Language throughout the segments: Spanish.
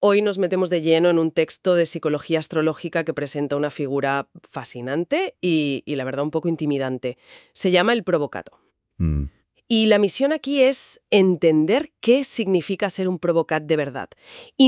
Hoy nos metemos de lleno en un texto de psicología astrológica que presenta una figura fascinante y la verdad un poco intimidante. Se llama el provocato. Mm, Y la misión aquí es entender qué significa ser un provocat de verdad. Y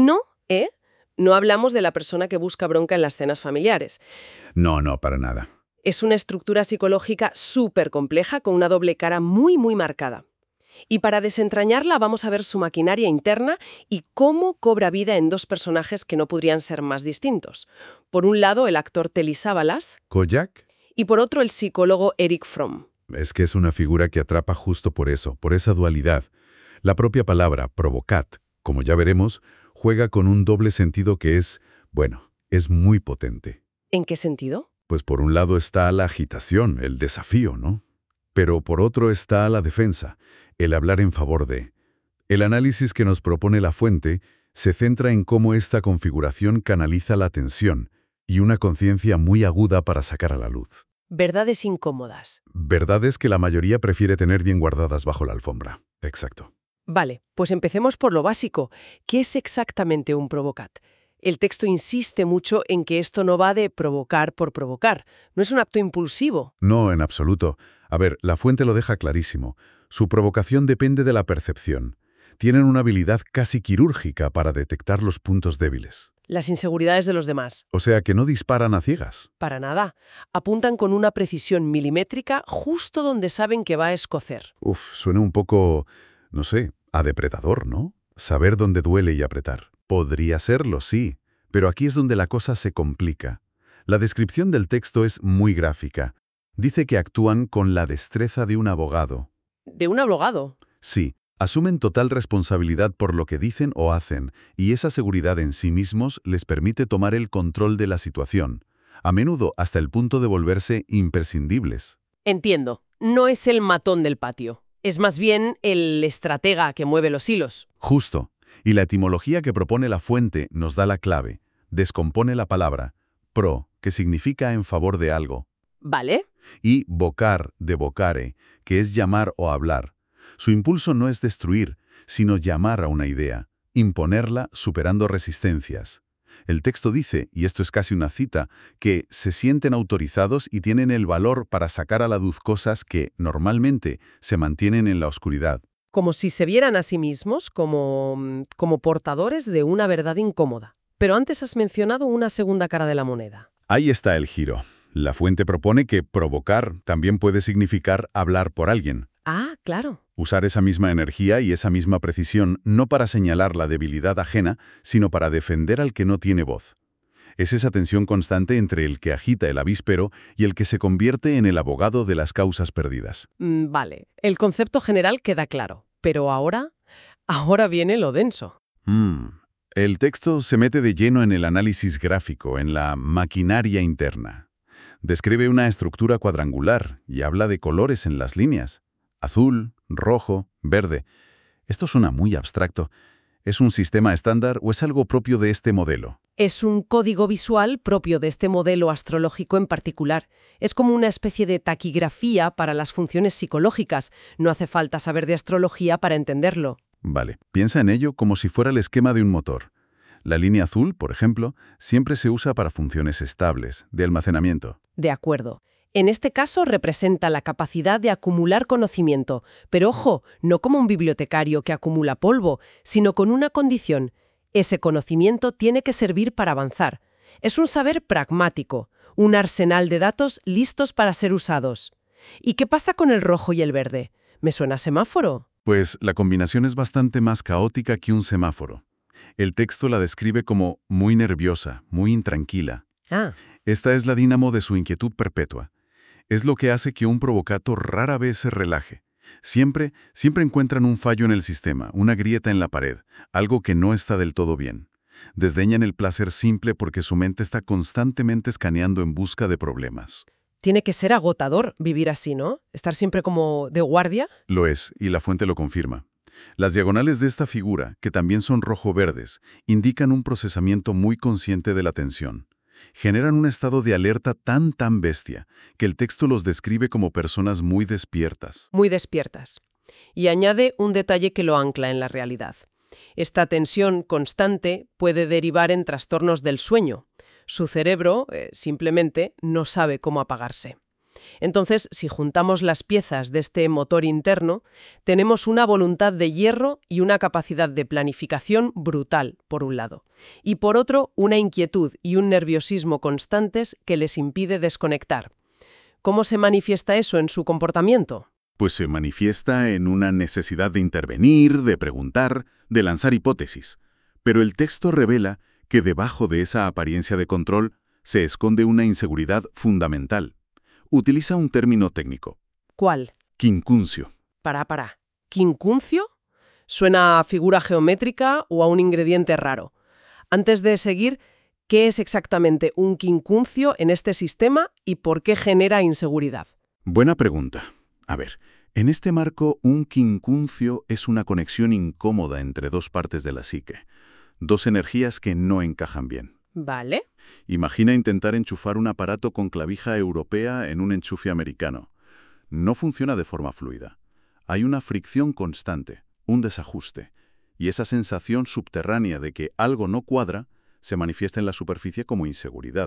no hablamos de la persona que busca bronca en las cenas familiares. No, no, para nada. Es una estructura psicológica súper compleja con una doble cara muy, muy marcada. Y para desentrañarla vamos a ver su maquinaria interna y cómo cobra vida en dos personajes que no podrían ser más distintos. Por un lado, el actor Telly Savalas ¿Kojak? y por otro, el psicólogo Eric Fromm. Es que es una figura que atrapa justo por eso, por esa dualidad. La propia palabra, provocat, como ya veremos, juega con un doble sentido que es, bueno, es muy potente. ¿En qué sentido? Pues por un lado está la agitación, el desafío, ¿no? Pero por otro está la defensa, el hablar en favor de. El análisis que nos propone la fuente se centra en cómo esta configuración canaliza la tensión y una conciencia muy aguda para sacar a la luz. Verdades incómodas. Verdades que la mayoría prefiere tener bien guardadas bajo la alfombra. Exacto. Vale, pues empecemos por lo básico. ¿Qué es exactamente un provocat? El texto insiste mucho en que esto no va de provocar por provocar. No es un acto impulsivo. No, en absoluto. A ver, la fuente lo deja clarísimo. Su provocación depende de la percepción. Tienen una habilidad casi quirúrgica para detectar los puntos débiles. Las inseguridades de los demás. O sea que no disparan a ciegas. Para nada. Apuntan con una precisión milimétrica justo donde saben que va a escocer. Uf, suena un poco, no sé, a depredador, ¿no? Saber dónde duele y apretar. Podría serlo, sí, pero aquí es donde la cosa se complica. La descripción del texto es muy gráfica. Dice que actúan con la destreza de un abogado. ¿De un abogado? Sí, asumen total responsabilidad por lo que dicen o hacen, y esa seguridad en sí mismos les permite tomar el control de la situación, a menudo hasta el punto de volverse imprescindibles. Entiendo. No es el matón del patio. Es más bien el estratega que mueve los hilos. Justo. Y la etimología que propone la fuente nos da la clave. Descompone la palabra pro, que significa en favor de algo, ¿Vale? y vocar, de vocare, que es llamar o hablar. Su impulso no es destruir, sino llamar a una idea, imponerla superando resistencias. El texto dice, y esto es casi una cita, que se sienten autorizados y tienen el valor para sacar a la luz cosas que, normalmente, se mantienen en la oscuridad. Como si se vieran a sí mismos como portadores de una verdad incómoda. Pero antes has mencionado una segunda cara de la moneda. Ahí está el giro. La fuente propone que provocar también puede significar hablar por alguien. Ah, claro. Usar esa misma energía y esa misma precisión no para señalar la debilidad ajena, sino para defender al que no tiene voz. Es esa tensión constante entre el que agita el avíspero y el que se convierte en el abogado de las causas perdidas. Vale. El concepto general queda claro. Pero ahora viene lo denso. El texto se mete de lleno en el análisis gráfico, en la maquinaria interna. Describe una estructura cuadrangular y habla de colores en las líneas. Azul, rojo, verde. Esto suena muy abstracto. ¿Es un sistema estándar o es algo propio de este modelo? Es un código visual propio de este modelo astrológico en particular. Es como una especie de taquigrafía para las funciones psicológicas. No hace falta saber de astrología para entenderlo. Vale, piensa en ello como si fuera el esquema de un motor. La línea azul, por ejemplo, siempre se usa para funciones estables, de almacenamiento. De acuerdo. En este caso representa la capacidad de acumular conocimiento, pero ojo, no como un bibliotecario que acumula polvo, sino con una condición. Ese conocimiento tiene que servir para avanzar. Es un saber pragmático, un arsenal de datos listos para ser usados. ¿Y qué pasa con el rojo y el verde? ¿Me suena a semáforo? Pues la combinación es bastante más caótica que un semáforo. El texto la describe como muy nerviosa, muy intranquila. Ah, Esta es la dínamo de su inquietud perpetua. Es lo que hace que un provocato rara vez se relaje. Siempre encuentran un fallo en el sistema, una grieta en la pared, algo que no está del todo bien. Desdeñan el placer simple porque su mente está constantemente escaneando en busca de problemas. tiene que ser agotador vivir así, ¿no? Estar siempre como de guardia. Lo es, y la fuente lo confirma. Las diagonales de esta figura, que también son rojo-verdes, indican un procesamiento muy consciente de la tensión. Generan un estado de alerta tan bestia, que el texto los describe como personas muy despiertas. Muy despiertas. Y añade un detalle que lo ancla en la realidad. Esta tensión constante puede derivar en trastornos del sueño. Su cerebro simplemente no sabe cómo apagarse. Entonces, si juntamos las piezas de este motor interno, tenemos una voluntad de hierro y una capacidad de planificación brutal, por un lado, y por otro, una inquietud y un nerviosismo constantes que les impide desconectar. ¿Cómo se manifiesta eso en su comportamiento? Pues se manifiesta en una necesidad de intervenir, de preguntar, de lanzar hipótesis. Pero el texto revela que debajo de esa apariencia de control se esconde una inseguridad fundamental. Utiliza un término técnico. ¿Cuál? Quincuncio. Para. ¿Quincuncio? Suena a figura geométrica o a un ingrediente raro. Antes de seguir, ¿qué es exactamente un quincuncio en este sistema y por qué genera inseguridad? Buena pregunta. A ver, en este marco, un quincuncio es una conexión incómoda entre dos partes de la psique, dos energías que no encajan bien. Vale. Imagina intentar enchufar un aparato con clavija europea en un enchufe americano. No funciona de forma fluida. Hay una fricción constante, un desajuste, y esa sensación subterránea de que algo no cuadra se manifiesta en la superficie como inseguridad.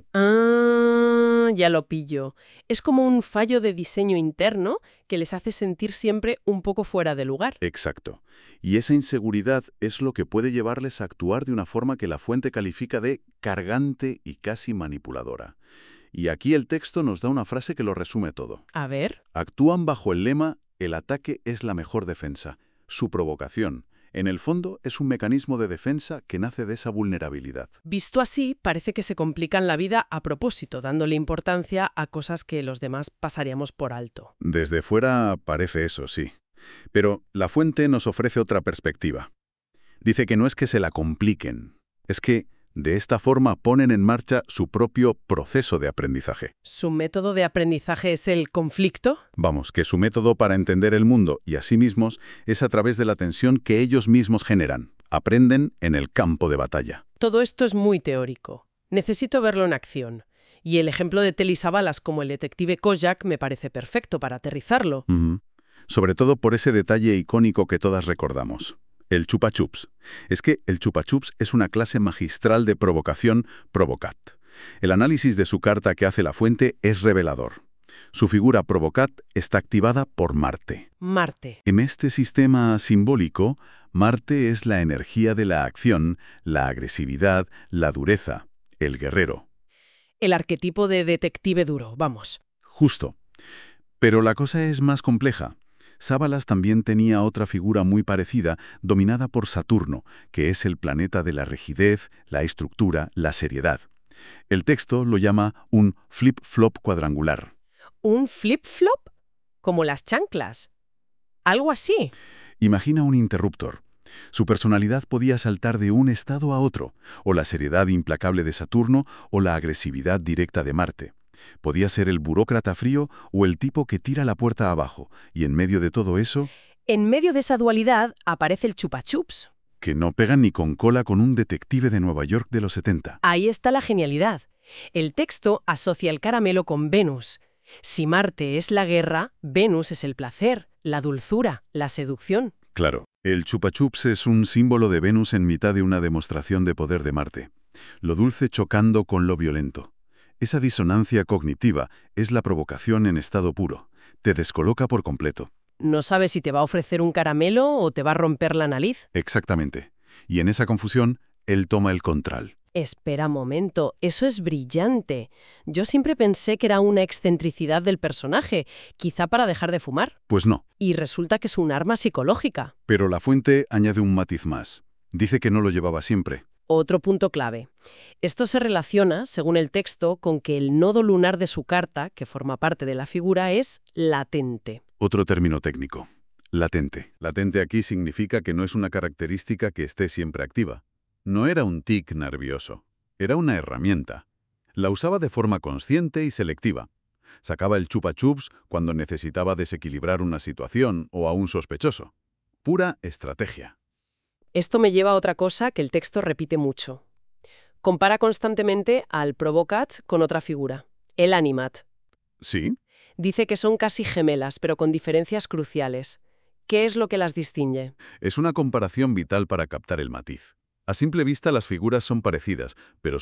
Ya lo pillo. Es como un fallo de diseño interno que les hace sentir siempre un poco fuera de lugar. Exacto. Y esa inseguridad es lo que puede llevarles a actuar de una forma que la fuente califica de cargante y casi manipuladora. Y aquí el texto nos da una frase que lo resume todo. A ver. Actúan bajo el lema «El ataque es la mejor defensa». Su provocación, en el fondo, es un mecanismo de defensa que nace de esa vulnerabilidad. Visto así, parece que se complican la vida a propósito, dándole importancia a cosas que los demás pasaríamos por alto. Desde fuera parece eso, sí. Pero la fuente nos ofrece otra perspectiva. Dice que no es que se la compliquen, es que de esta forma ponen en marcha su propio proceso de aprendizaje. ¿Su método de aprendizaje es el conflicto? Vamos, que su método para entender el mundo y a sí mismos es a través de la tensión que ellos mismos generan. Aprenden en el campo de batalla. Todo esto es muy teórico. Necesito verlo en acción. Y el ejemplo de Telly Savalas como el detective Kojak me parece perfecto para aterrizarlo. Sobre todo por ese detalle icónico que todas recordamos. El chupa chups. Es que el chupa chups es una clase magistral de provocación provocat. El análisis de su carta que hace la fuente es revelador. Su figura provocat está activada por Marte. Marte. En este sistema simbólico, Marte es la energía de la acción, la agresividad, la dureza, el guerrero. El arquetipo de detective duro, vamos. Justo. Pero la cosa es más compleja. Savalas también tenía otra figura muy parecida, dominada por Saturno, que es el planeta de la rigidez, la estructura, la seriedad. El texto lo llama un flip-flop cuadrangular. ¿Un flip-flop? Como las chanclas. ¿Algo así? Imagina un interruptor. Su personalidad podía saltar de un estado a otro, o la seriedad implacable de Saturno o la agresividad directa de Marte. Podía ser el burócrata frío o el tipo que tira la puerta abajo, y en medio de todo eso... En medio de esa dualidad aparece el chupa chups. Que no pega ni con cola con un detective de Nueva York de los 70. Ahí está la genialidad. El texto asocia el caramelo con Venus. Si Marte es la guerra, Venus es el placer, la dulzura, la seducción. Claro, el chupa chups es un símbolo de Venus en mitad de una demostración de poder de Marte. Lo dulce chocando con lo violento. Esa disonancia cognitiva es la provocación en estado puro. Te descoloca por completo. No sabes si te va a ofrecer un caramelo o te va a romper la nariz. Exactamente. Y en esa confusión, él toma el control. Espera un momento, eso es brillante. Yo siempre pensé que era una excentricidad del personaje, quizá para dejar de fumar. Pues no. Y resulta que es un arma psicológica. Pero la fuente añade un matiz más. Dice que no lo llevaba siempre. Otro punto clave. Esto se relaciona, según el texto, con que el nodo lunar de su carta, que forma parte de la figura, es latente. Otro término técnico. Latente. Latente aquí significa que no es una característica que esté siempre activa. No era un tic nervioso. Era una herramienta. La usaba de forma consciente y selectiva. Sacaba el chupa chups cuando necesitaba desequilibrar una situación o a un sospechoso. Pura estrategia. Esto me lleva a otra cosa que el texto repite mucho. Compara constantemente al provocat con otra figura, el animat. ¿Sí? Dice que son casi gemelas, pero con diferencias cruciales. ¿Qué es lo que las distingue? Es una comparación vital para captar el matiz. A simple vista las figuras son parecidas, pero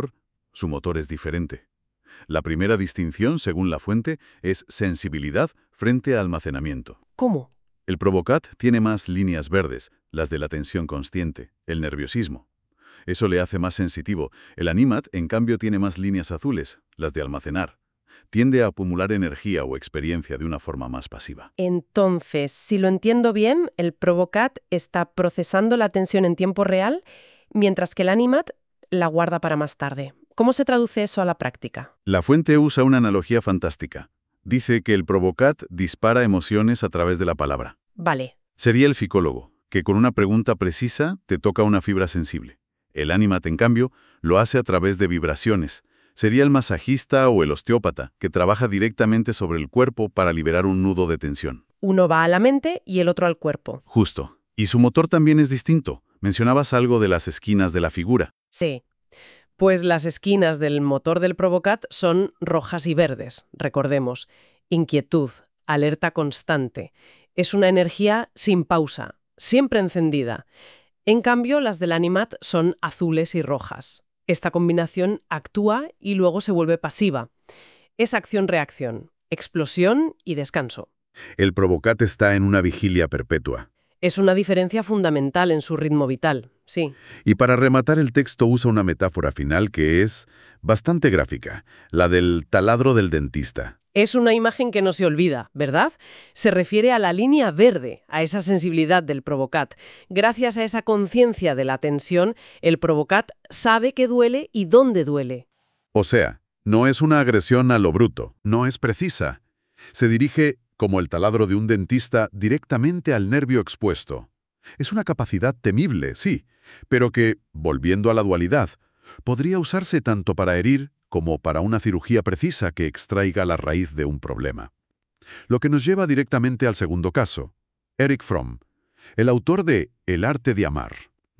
su motor es diferente. La primera distinción, según la fuente, es sensibilidad frente a almacenamiento. ¿Cómo? El Provocat tiene más líneas verdes, las de la tensión consciente, el nerviosismo. Eso le hace más sensitivo. El Animat, en cambio, tiene más líneas azules, las de almacenar. Tiende a acumular energía o experiencia de una forma más pasiva. Entonces, si lo entiendo bien, el Provocat está procesando la tensión en tiempo real, mientras que el Animat la guarda para más tarde. ¿Cómo se traduce eso a la práctica? La fuente usa una analogía fantástica. Dice que el Provocat dispara emociones a través de la palabra. Vale. Sería el psicólogo, que con una pregunta precisa te toca una fibra sensible. El Animat, en cambio, lo hace a través de vibraciones. Sería el masajista o el osteópata, que trabaja directamente sobre el cuerpo para liberar un nudo de tensión. Uno va a la mente y el otro al cuerpo. Justo. Y su motor también es distinto. Mencionabas algo de las esquinas de la figura. Sí. Pues las esquinas del motor del Provocat son rojas y verdes, recordemos. Inquietud, alerta constante. Es una energía sin pausa, siempre encendida. En cambio, las del Animat son azules y rojas. Esta combinación actúa y luego se vuelve pasiva. Es acción-reacción, explosión y descanso. El Provocat está en una vigilia perpetua. Es una diferencia fundamental en su ritmo vital, sí. Y para rematar el texto usa una metáfora final que es bastante gráfica, la del taladro del dentista. Es una imagen que no se olvida, ¿verdad? Se refiere a la línea verde, a esa sensibilidad del Provocat. Gracias a esa conciencia de la tensión, el Provocat sabe qué duele y dónde duele. O sea, no es una agresión a lo bruto, no es precisa. Se dirige, como el taladro de un dentista, directamente al nervio expuesto. Es una capacidad temible, sí, pero que, volviendo a la dualidad, podría usarse tanto para herir como para una cirugía precisa que extraiga la raíz de un problema. Lo que nos lleva directamente al segundo caso. Erich Fromm, el autor de El arte de amar.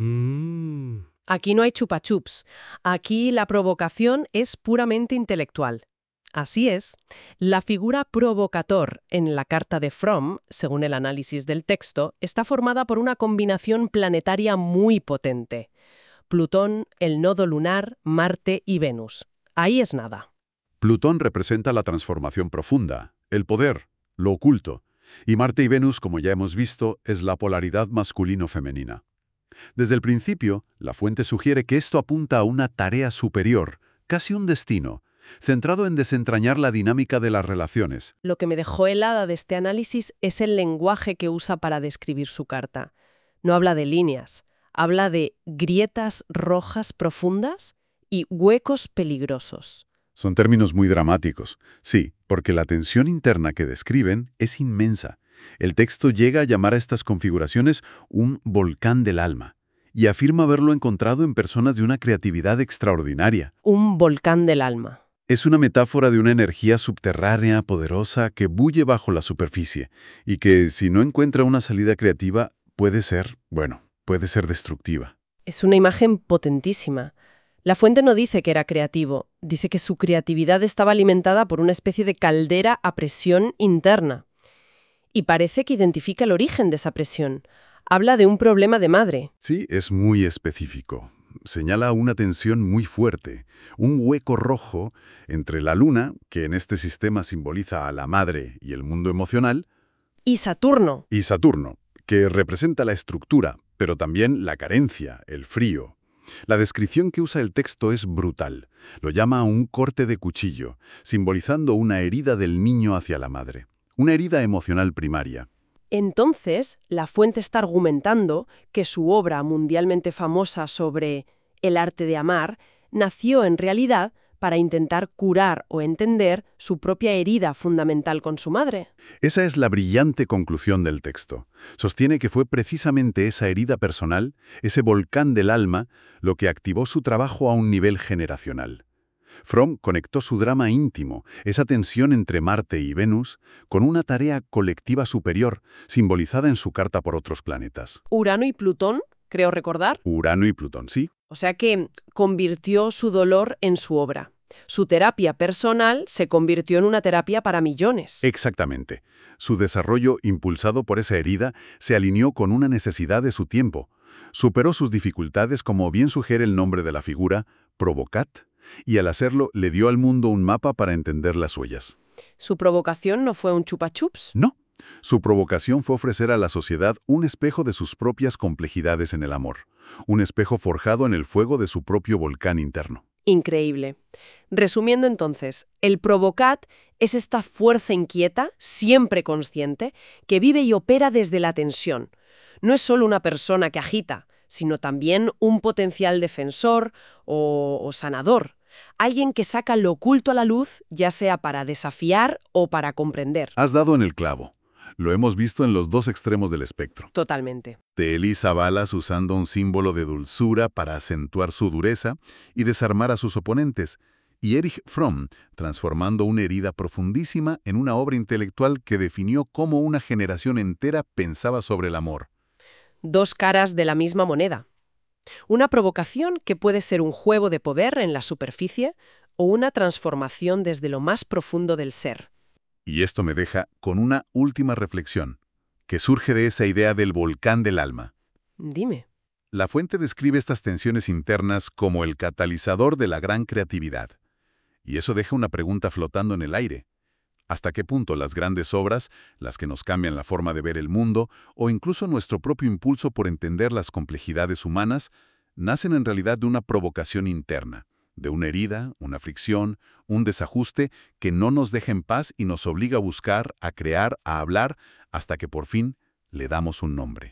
Aquí no hay chupa-chups. Aquí la provocación es puramente intelectual. Así es, la figura provocator en la carta de Fromm, según el análisis del texto, está formada por una combinación planetaria muy potente. Plutón, el nodo lunar, Marte y Venus. Ahí es nada. Plutón representa la transformación profunda, el poder, lo oculto, y Marte y Venus, como ya hemos visto, es la polaridad masculino-femenina. Desde el principio, la fuente sugiere que esto apunta a una tarea superior, casi un destino, centrado en desentrañar la dinámica de las relaciones. Lo que me dejó helada de este análisis es el lenguaje que usa para describir su carta. No habla de líneas, habla de grietas rojas profundas y huecos peligrosos. Son términos muy dramáticos, sí, porque la tensión interna que describen es inmensa. El texto llega a llamar a estas configuraciones un volcán del alma, y afirma haberlo encontrado en personas de una creatividad extraordinaria. Un volcán del alma. Es una metáfora de una energía subterránea poderosa que bulle bajo la superficie, y que, si no encuentra una salida creativa, puede ser destructiva. Es una imagen potentísima. La fuente no dice que era creativo, dice que su creatividad estaba alimentada por una especie de caldera a presión interna. Y parece que identifica el origen de esa presión. Habla de un problema de madre. Sí, es muy específico. Señala una tensión muy fuerte, un hueco rojo entre la luna, que en este sistema simboliza a la madre y el mundo emocional, Y Saturno. y Saturno, que representa la estructura, pero también la carencia, el frío. La descripción que usa el texto es brutal. Lo llama un corte de cuchillo, simbolizando una herida del niño hacia la madre. Una herida emocional primaria. Entonces, la fuente está argumentando que su obra mundialmente famosa sobre el arte de amar nació en realidad para intentar curar o entender su propia herida fundamental con su madre. Esa es la brillante conclusión del texto. Sostiene que fue precisamente esa herida personal, ese volcán del alma, lo que activó su trabajo a un nivel generacional. Fromm conectó su drama íntimo, esa tensión entre Marte y Venus, con una tarea colectiva superior, simbolizada en su carta por otros planetas. Urano y Plutón, creo recordar. Urano y Plutón, sí. O sea que convirtió su dolor en su obra. Su terapia personal se convirtió en una terapia para millones. Exactamente. Su desarrollo, impulsado por esa herida, se alineó con una necesidad de su tiempo. Superó sus dificultades, como bien sugiere el nombre de la figura, Provocat, y al hacerlo le dio al mundo un mapa para entender las suyas. Su provocación no fue un chupa chups. No. Su provocación fue ofrecer a la sociedad un espejo de sus propias complejidades en el amor, un espejo forjado en el fuego de su propio volcán interno. Increíble. Resumiendo entonces, el Provocat es esta fuerza inquieta, siempre consciente, que vive y opera desde la tensión. No es solo una persona que agita, sino también un potencial defensor o sanador. Alguien que saca lo oculto a la luz, ya sea para desafiar o para comprender. Has dado en el clavo. Lo hemos visto en los dos extremos del espectro. Totalmente. De Elisa Balas usando un símbolo de dulzura para acentuar su dureza y desarmar a sus oponentes, y Erich Fromm transformando una herida profundísima en una obra intelectual que definió cómo una generación entera pensaba sobre el amor. Dos caras de la misma moneda. Una provocación que puede ser un juego de poder en la superficie o una transformación desde lo más profundo del ser. Y esto me deja con una última reflexión, que surge de esa idea del volcán del alma. Dime. La fuente describe estas tensiones internas como el catalizador de la gran creatividad. Y eso deja una pregunta flotando en el aire. ¿Hasta qué punto las grandes obras, las que nos cambian la forma de ver el mundo, o incluso nuestro propio impulso por entender las complejidades humanas, nacen en realidad de una provocación interna, de una herida, una fricción, un desajuste que no nos deja en paz y nos obliga a buscar, a crear, a hablar, hasta que por fin le damos un nombre?